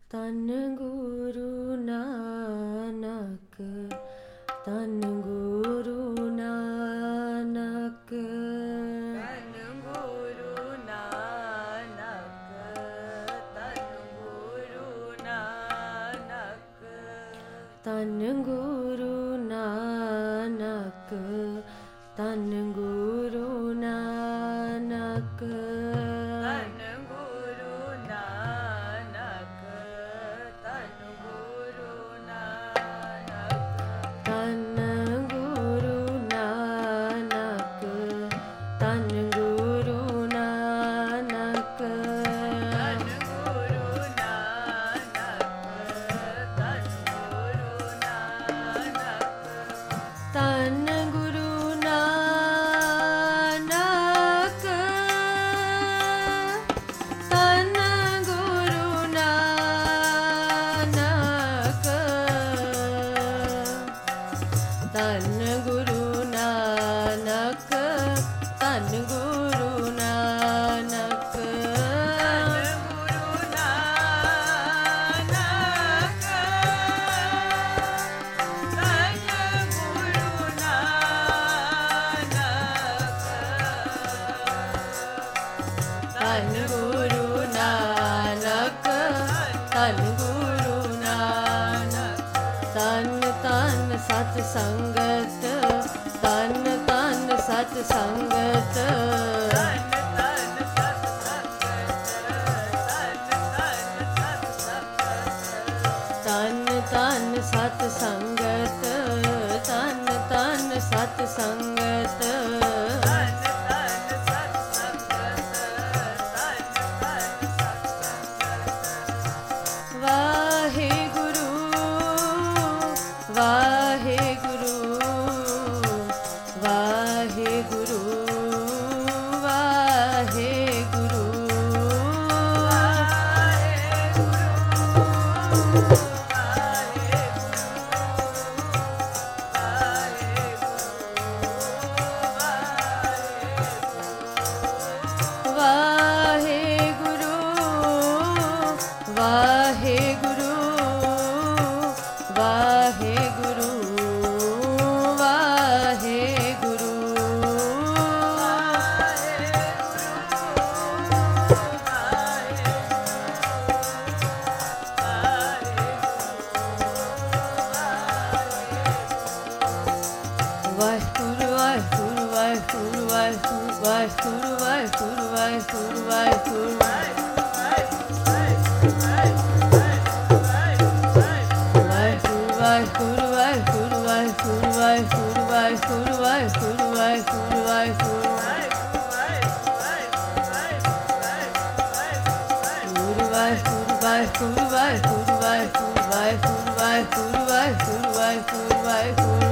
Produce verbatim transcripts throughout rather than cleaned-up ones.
तन गुरु नानक, तन गुरु नानक, तन गुरु नानक, तन गुरु नानक, तन गुरु नानक, तन गुरु नानक, तन गुरु नानक, तन गुरु नानक, तन गुरु नानक, तन गुरु नानक, तन गुरु नानक, तन गुरु नानक, तन गुरु नानक, तन गुरु नानक, तन गुरु नानक, तन गुरु नानक, गुरु नानक, तन गुरु नानक, तन गुरु नानक, तन गुरु नानक, तन तन सत संगत, तन तन सत संगत, तन तन सत संगत, तन तन सत संगत, तन तन सत संगत, तन तन सत संगत, तन तन सत संगत, तन तन सत संगत, वाहे गुरु, वाहे गुरु, वाहे गुरु, वाहे गुरु, वाहे गुरु, वाहे गुरु, वाहे गुरु, वाहे गुरु, वाहेगुरु, वाहेगुरु, वाहेगुरु, वाहेगुरु, वाहेगुरु, वाहेगुरु, वाहेगुरु, वाहेगुरु, वाहेगुरु, वाहेगुरु, वाहेगुरु, वाहेगुरु, वाहेगुरु, वाहेगुरु, वाहेगुरु, गुरु वाहेगुरु, वाहेगुरु, वाहेगुरु, वाहेगुरु, वाहेगुरु, वाहेगुरु, वाहेगुरु, वाहेगुरु, वाहेगुरु,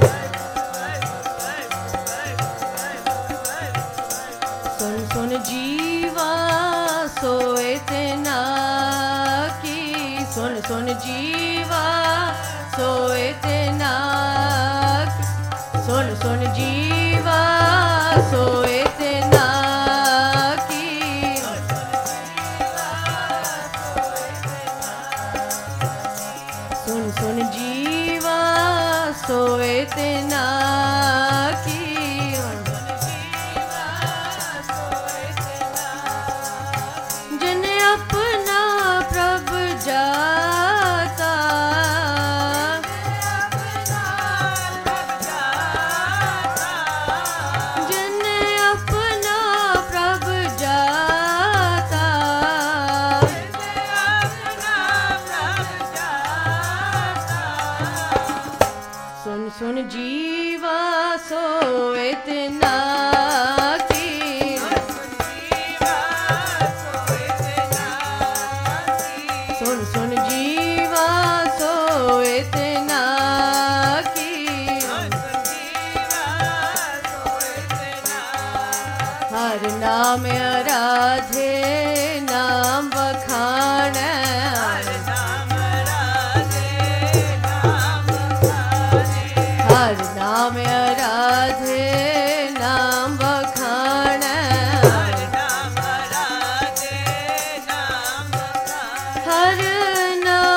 सुन सुन जीवा सोए तेना की, सुन सुन जीवा सोए तेना की, सुन सुन जीवा सोए तेना की, सुन सुन जीवा सोए तेना की, जिन अपना प्रभ जाता, जिन अपना प्रभ जाता, सुन सुन जीवा सोए तेना की, सुन सुन जीवा सोए तेना की, हर नाम आराधे नाम बखान, हर नाम आराधे नाम बखान, हर नाम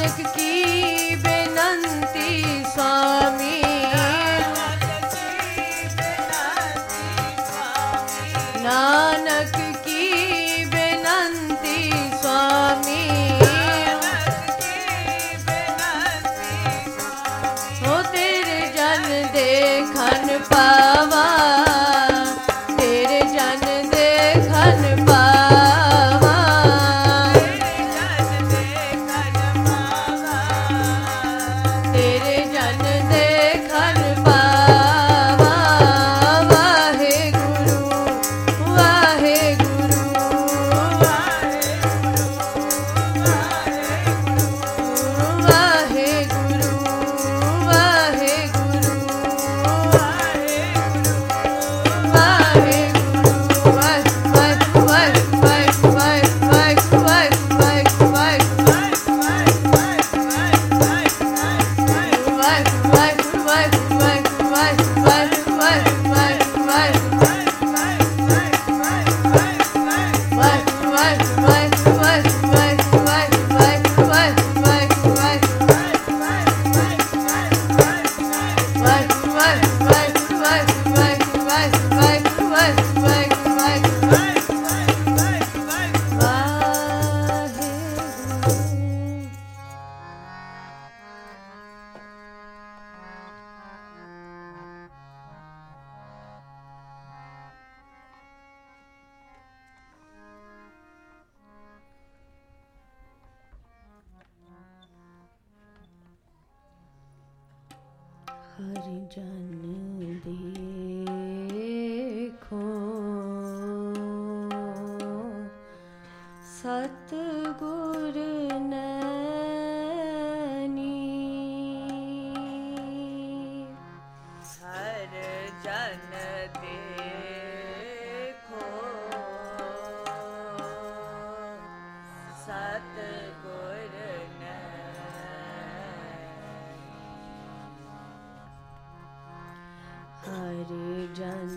नानक की बेनंती स्वामी, नानक की बेनंती स्वामी, हो तेरे जन देखन पावा, तेरे जन देखन पावा, तेरे जन देखन पावा। वाहे गुरु वाहे गुरु वाहे गुरु वाहे गुरु वाहे गुरु वाह वाह वाह वाह वाह वाह वाह वाह वाह हर जन देखो सतगुर नैनी, हर जन देखो सतगुर हर जन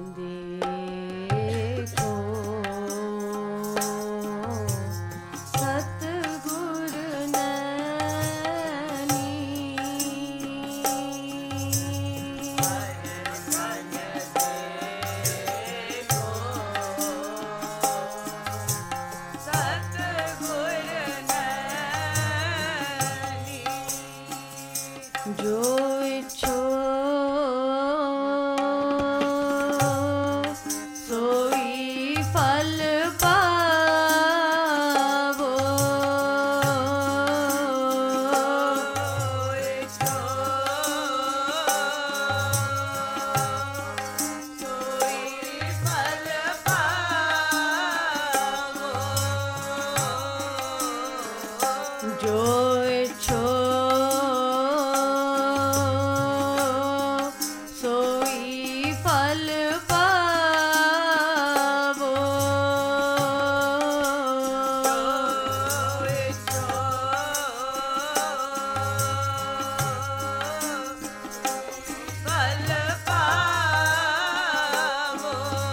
देखो सतगुर नैनी, जो इच्छो सोई फल पावो, जो इच्छो सोई फल पावो, फल पावो।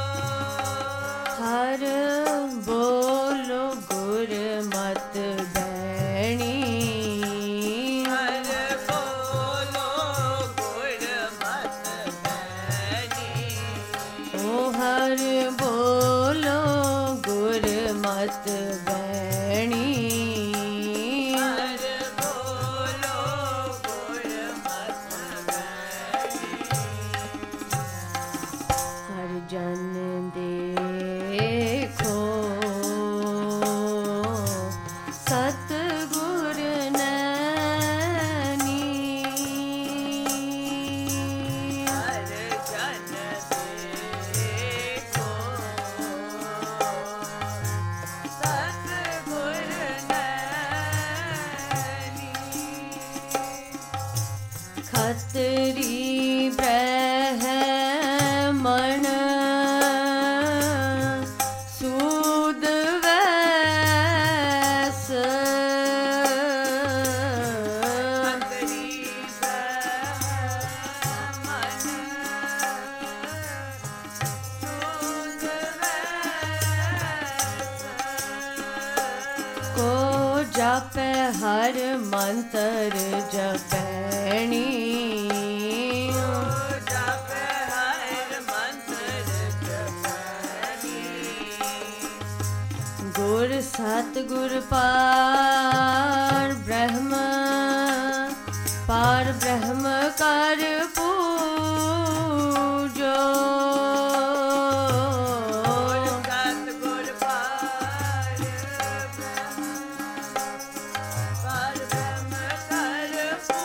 हर बोलो गुर मत बैणी, हर बोलो गुर मत बैणी, ओ हर बोलो गुर मत बैणी, हर बोलो गुर मत बैणी। हर जन देखो सतगुर नैनी, हर जन देखो सतगुर नैनी, खतरी ब्रह्मण सूद वैस, को ਜਾਪੈ ਹਰ ਮੰਤਰ ਜਪੈਣੀ ਜਾਪੈ ਹਰ ਮੰਤਰ ਜਪੈਣੀ ਗੁਰ ਸਤਿਗੁਰ ਪਾਰ ਬ੍ਰਹਮ ਪਾਰ ਬ੍ਰਹਮ ਕਰ ਪੂਜੋ ਸਤਿਗੁਰ ਪਾਰ ਬ੍ਰਹਮ ਪਾਰ ਬ੍ਰਹਮ ਕਰ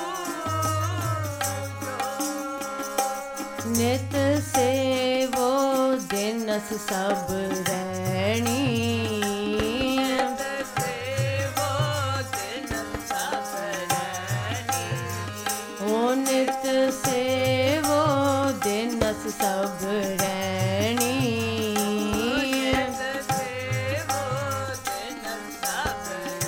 ਪੂਜੋ ਨਿਤ ਸੇਵੋ ਦਿਨਸ ਸਭ ਰਹਿਣੀ ਸੇਵੋ ਦਿਨ ਸਭ ਰਹਿਣੀ ਓ ਨਿਤ ਸੇਵੋ ਦਿਨਸ ਸਭ ਰਹਿਣੀ ਸੇਵੋ ਦਿਨ ਸਭ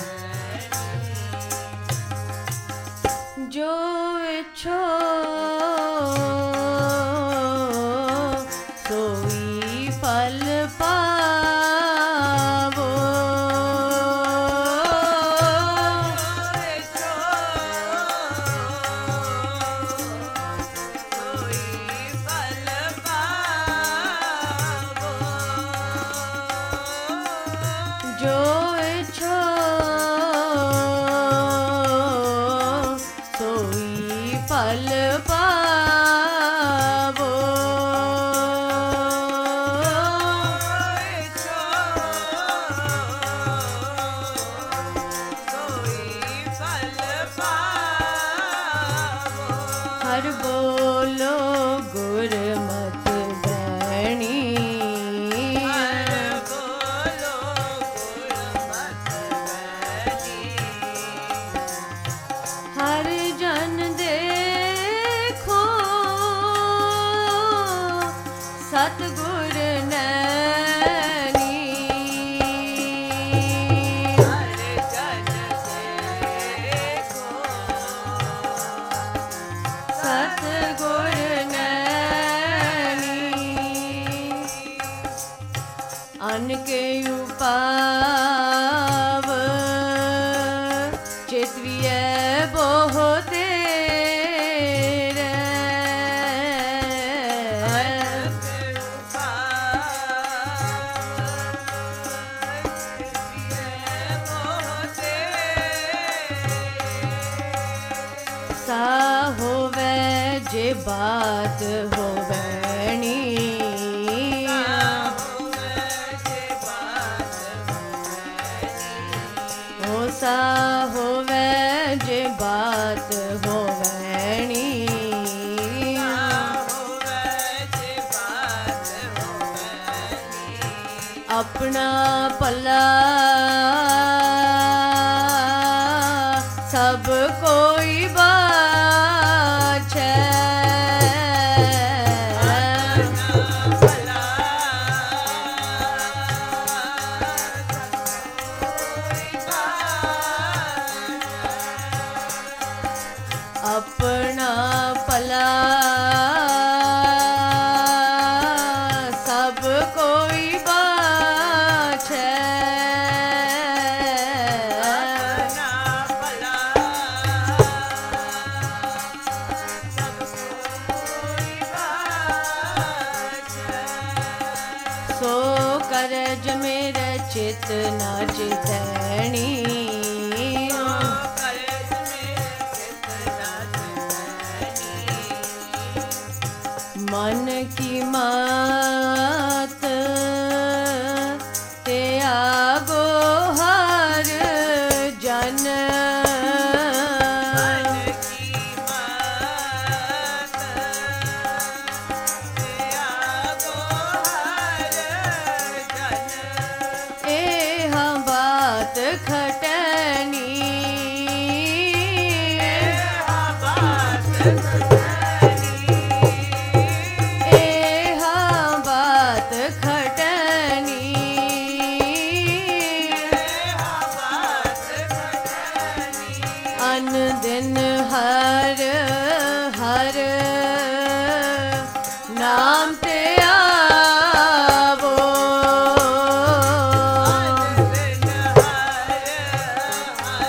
ਰਹਿਣੀ ਜੋ ਇਛੋ ਸੋਈ ਫਲ ਪਾਵੋ ਜੋ ਇਛੋ ਸੋਈ ਫਲ ਪਾਵੋ ਹਰ ਬੋਲੋ ਗੁਰਮਤਿ ਬੈਣੀ ਹਰ ਜਨ ਦੇਖੋ ਸਤਿਗੁਰ ਨੈਣੀ ਸਤਿਗੁਰ ਨੈਣੀ ਅਨ ਕੇ ਉਪਾਵ ਚਿਤਵੀਐ ਬਹੁ ਤੇਰੇ ਸਾ ਹੋਵੇ ਜੇ ਬਾਤ ਹੋਵੈਣੀ ਹੋ ਸਾ ਹੋਵੇ ਜੇ ਬਾਤ ਹੋਵੈਣੀ ਆਪਣਾ ਭਲਾ ਸਭ ਕੋਈ ਬਾਛੈ ਆਪਣਾ ਭਲਾ ਸਭ ਕੋਈ ਬਾਛੈ ਸੋ ਕਰਜ ਮੇਰੇ ਚਿਤ ਨਾ ਚਿਤੈਣੀ ਮਨ ਕੀ ਮਾਤ ਤੇ ਆਗੋ ਹਰ ਜਨ ਇਹ ਬਾਤ ਖਟਣੀ ਅਨ ਦਿਨ ਹਰ ਹਰ ਨਾਮ ਤੇ ਆਵੋ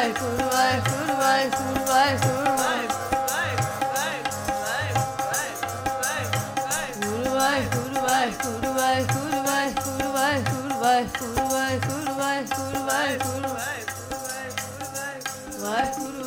ਵਾਹਿਗੁਰੂ ਵਾਹਿਗੁਰੂ ਵਾਹਿਗੁਰੂ ਵਾਹਿਗੁਰੂ ਵਾਹਿਗੁਰੂ ਵਾਹਿਗੁਰੂ ਵਾਹਿਗੁਰੂ ਵਾਹਿਗੁਰੂ ਵਾਹਿਗੁਰੂ ਵਾਹਿਗੁਰੂ ਵਾਹਿਗੁਰੂ ਵਾਹਿਗੁਰੂ ਵਾਹਿਗੁਰੂ ਵਾਹਿਗੁਰੂ